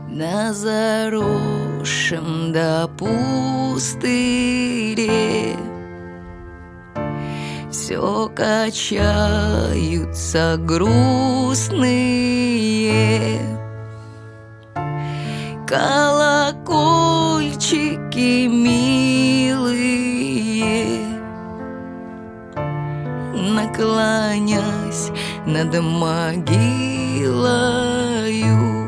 На заросшем до пустыре все качаются грустные колокольчики милые, наклонясь над могилою.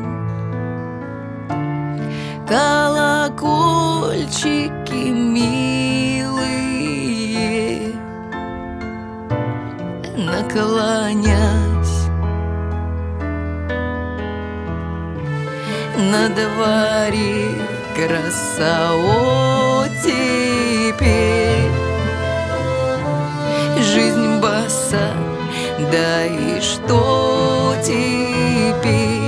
Колокольчики милые, наклонясь. На дворе краса оттепель, жизнь боса, да и что теперь?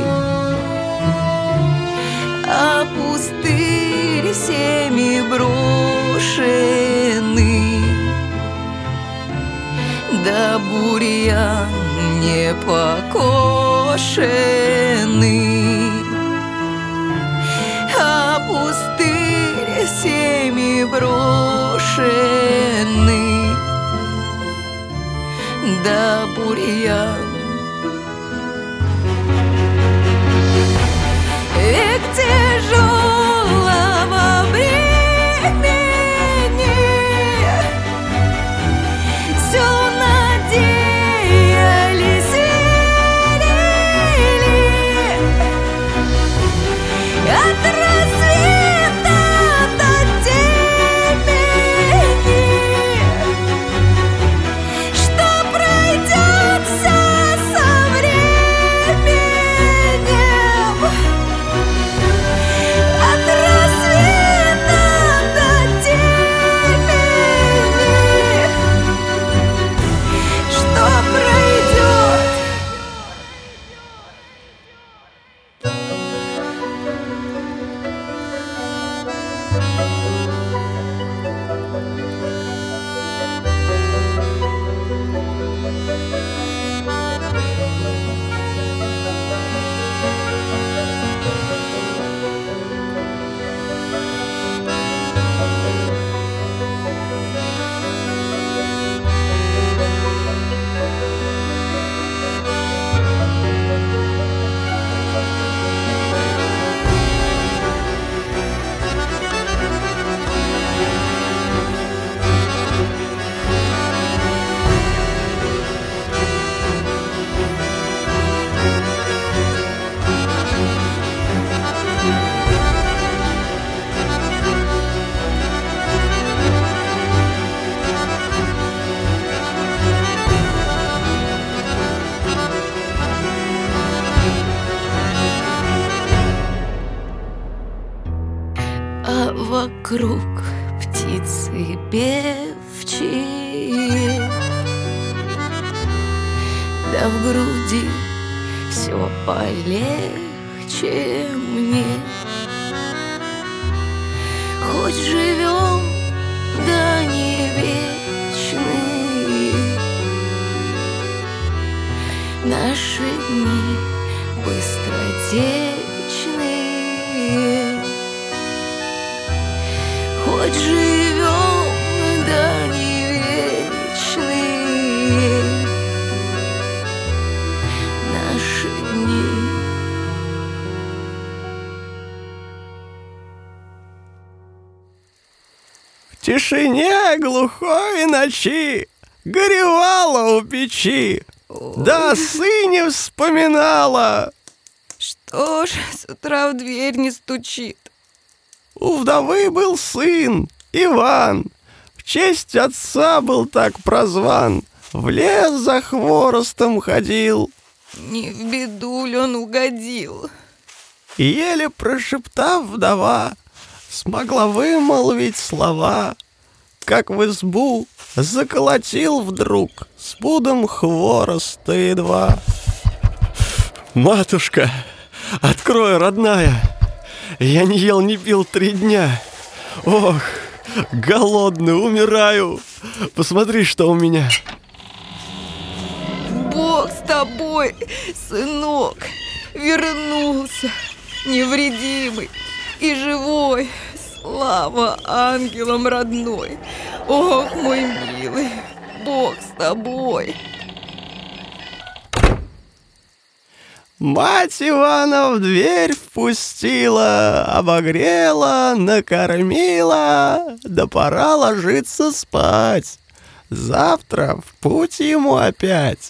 А пустырь всеми брошенный, да бурьян не покошенный. А пустырь всеми брошенный, да бурьян. Век тяжелого бремени, все надеялись, верили, от рассвета до темени, что пройдет все со временем. От рассвета до темени, что пройдет. А вокруг птицы певчие, да в груди все полегче мне. Хоть живем, да не вечные, наши дни быстротечные. Хоть живем, да не вечные, наши дни. В тишине глухой ночи горевала у печи, да о сыне вспоминала. Что ж с утра в дверь не стучит? У вдовы был сын, Иван, в честь отца был так прозван. В лес за хворостом ходил, Не в беду ли он угодил? и еле прошептав вдова, смогла вымолвить слова, как в избу заколотил вдруг с пудом хвороста едва. «Матушка, открой, родная, я не ел, не пил 3 дня. Ох, голодный, умираю. Посмотри, что у меня». Бог с тобой, сынок, вернулся. невредимый и живой. Слава ангелам родной. Ох, мой милый, Бог с тобой. Мать Ивана в дверь впустила, обогрела, накормила, да пора ложиться спать. Завтра в путь ему опять.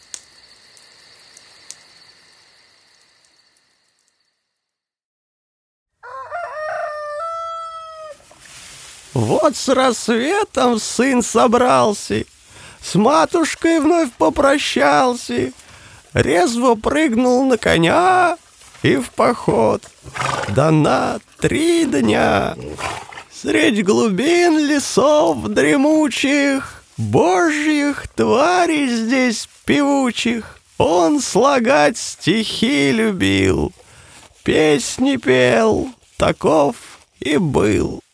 Вот с рассветом сын собрался, с матушкой вновь попрощался, резво прыгнул на коня и в поход. Да на 3 дня. Средь глубин лесов дремучих, божьих тварей здесь певучих, он слагать стихи любил, песни пел, таков и был.